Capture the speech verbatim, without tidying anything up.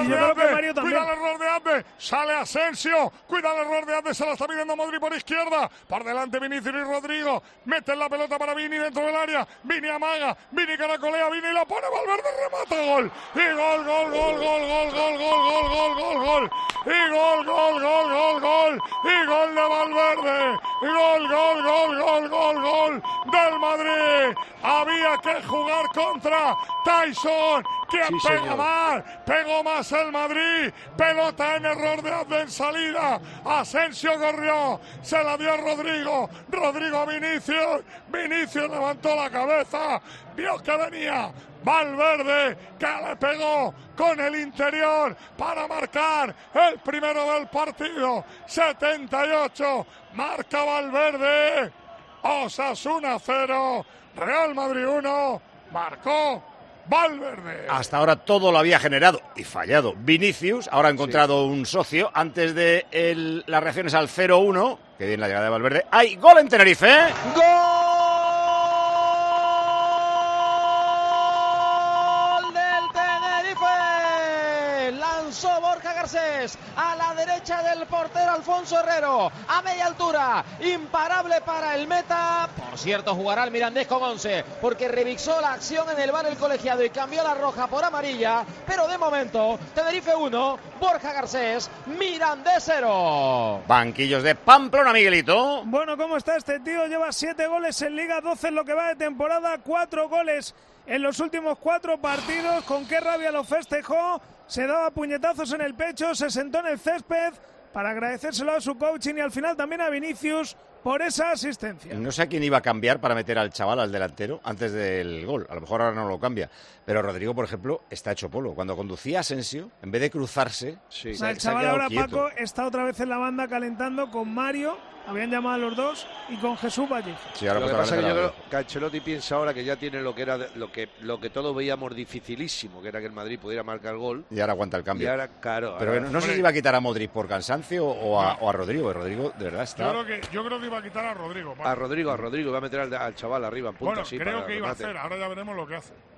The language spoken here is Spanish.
error de Ande, cuida el error de Ande, sale Asensio, cuida el error de Ande, se la está pidiendo Modric por izquierda, por delante Vinicius y Rodrigo, meten la pelota para Vini dentro del área, Vini amaga, Vini caracolea, Vini la pone, Valverde remata, gol, y gol, gol, gol, gol, gol, gol, gol, gol, gol, gol, gol, y gol, gol, gol, gol, gol, y gol de Valverde, gol, gol, gol, gol, gol, gol del Madrid. Había que jugar contra Tyson. ¿Quién Sí, pega señor. más? Pegó más el Madrid. Pelota en error de Ande en salida. Asensio corrió. Se la dio a Rodrigo. Rodrigo a Vinicius. Vinicius levantó la cabeza. Vio que venía Valverde, que le pegó con el interior para marcar el primero del partido. setenta y ocho. Marca Valverde. Osasuna cero. Real Madrid uno. Marcó Valverde. Hasta ahora todo lo había generado y fallado Vinicius. Ahora ha encontrado sí. un socio. Antes de el, las reacciones al cero uno, que bien la llegada de Valverde. ¡Hay gol en Tenerife! ¡Gol del Tenerife! Lanzó Borja Garcés a la derecha del portero Alfonso Herrero. A media altura. Imparable para el meta. Por cierto, jugará el Mirandés con once, porque revisó la acción en el bar el colegiado y cambió la roja por amarilla. Pero de momento, Tenerife uno, Borja Garcés, Mirandés cero. Banquillos de Pamplona, Miguelito. Bueno, ¿cómo está este tío? Lleva siete goles en Liga, doce en lo que va de temporada, cuatro goles en los últimos cuatro partidos. Con qué rabia lo festejó. Se daba puñetazos en el pecho, se sentó en el césped para agradecérselo a su coaching y al final también a Vinicius por esa asistencia. No sé a quién iba a cambiar para meter al chaval, al delantero, antes del gol. A lo mejor ahora no lo cambia. Pero Rodrigo, por ejemplo, está hecho polvo. Cuando conducía Asensio, en vez de cruzarse, sí. o sea, se, el se chaval ahora, quieto. Paco, está otra vez en la banda calentando con Mario. Habían llamado a los dos y con Jesús Valle. Sí, ahora lo que pues pasa es que yo la... creo que Ancelotti piensa ahora que ya tiene lo que era lo que lo que todos veíamos dificilísimo, que era que el Madrid pudiera marcar el gol. Y ahora aguanta el cambio. Y ahora, claro. Pero ahora... no, no sé si iba a quitar a Modric por cansancio o a, o a Rodrigo. Rodrigo, de verdad, está... Yo creo que, yo creo que iba a quitar a Rodrigo. Paco. A Rodrigo, a Rodrigo. Iba a meter al, al chaval arriba en punta. Bueno, así creo para que iba a remate. hacer. Ahora ya veremos lo que hace.